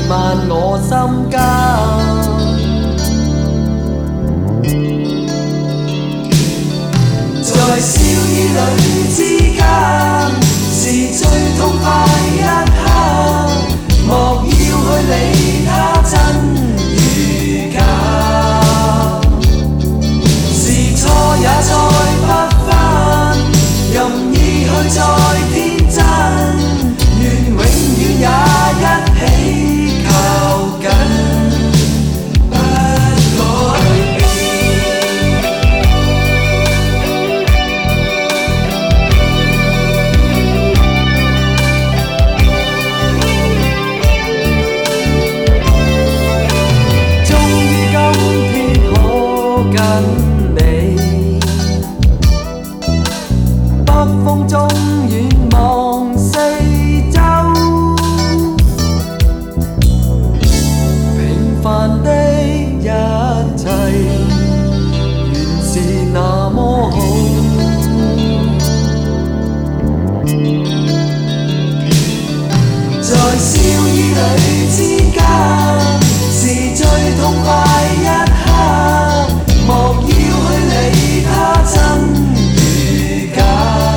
漫我心間。在笑與淚之間，是最痛快一刻。莫要去理他真與假，是錯也再不返，任意去再天真，願永遠也一起靠近，不改變。跟你，北風中遠望四周，平凡的一切原是那麼好。在笑與淚之間，是最痛快一刻。莫要去理他真與假，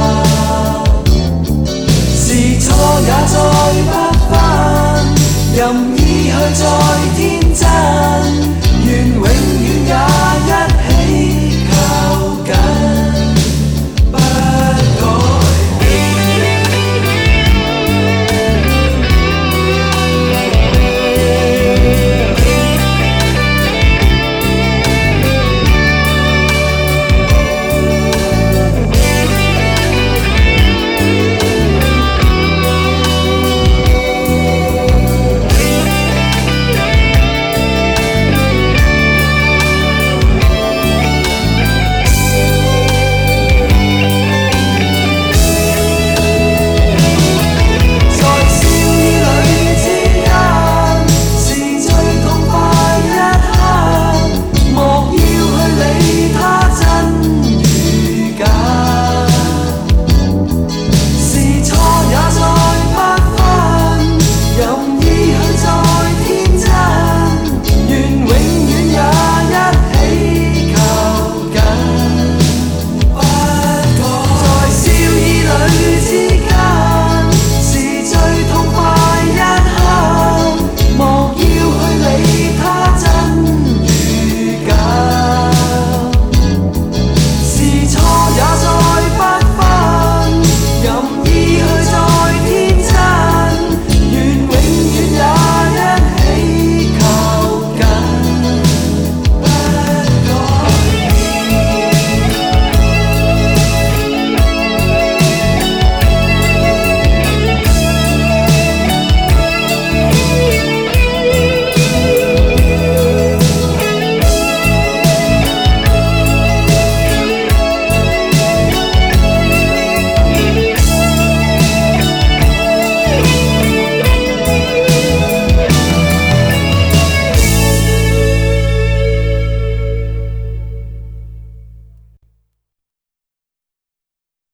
是錯也再不返，任意去再天真，願永遠也一起。